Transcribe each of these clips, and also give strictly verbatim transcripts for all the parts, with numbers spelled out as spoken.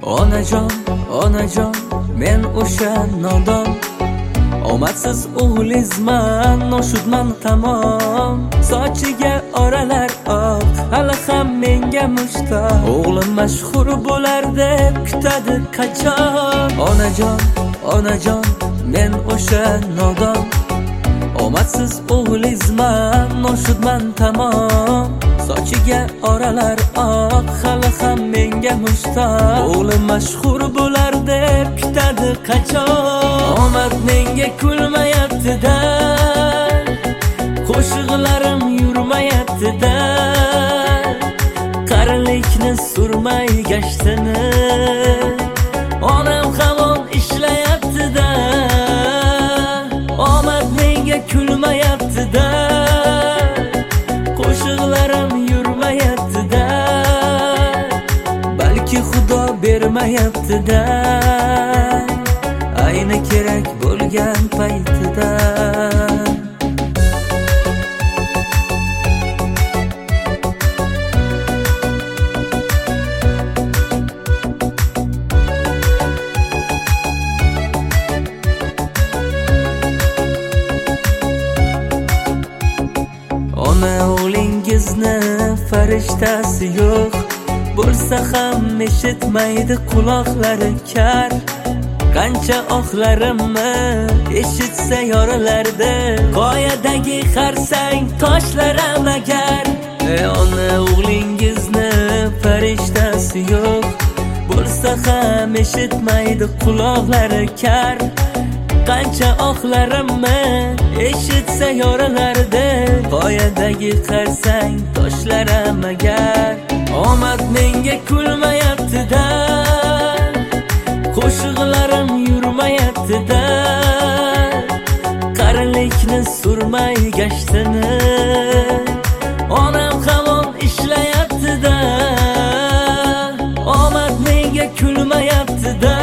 Onajon, onajon, men o'sha nodon, omadsiz o'g'lizman, noshudman tamom. Sochiga oralar oq, hali ham menga mushtoq. O'g'lim mashhur bo'lar deb kutadi qachon. Onajon, onajon, men o'sha nodon, omadsiz o'g'lizman, noshudman tamom. Sochiga oralar oq, hali ham menga mushtoq. O'g'lim mashhur bo'lar deb kutadi qachon. Omad menga kulmayapti-da, qo'shiqlarim yurmayapti-da, qarilikni surmay gashtini onam hamon ishlayapti-da. Omad menga kulmayapti-da, qo'shiqlarim yurmayapti-da, balki Xudo bermayapti-da, ayni kerak bo'lgan paytida. Ona o'g'lingizni farishtasi yo'q, bo'lsa ham eshitmaydi quloqlari kar. Qancha oxlarimni eshitsa yoralarda, qoyadagi xarsang toshlaram agar. Ey ona o'g'lingizni farishtasi yo'q, bo'lsa ham eshitmaydi quloqlari kar. Qancha oxlarimni eshitsa yoralarda, qoyadagi xarsang toshlaram agar. Omad menga kulmayapti-da, qo'shiqlarim yurmayapti-da, qarilikni surmay gashtini onam hamon ishlayapti-da. Omad menga kulmayapti-da,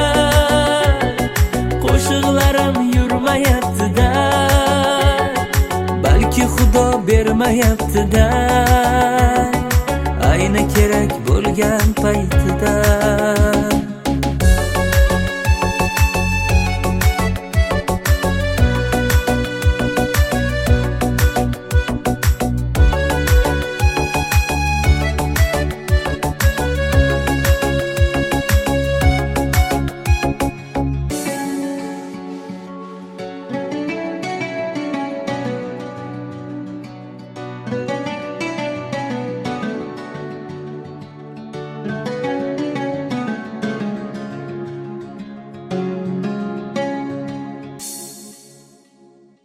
qo'shiqlarim yurmayapti-da, balki Xudo bermayapti-da, ayni kerak bo'lgan paytida.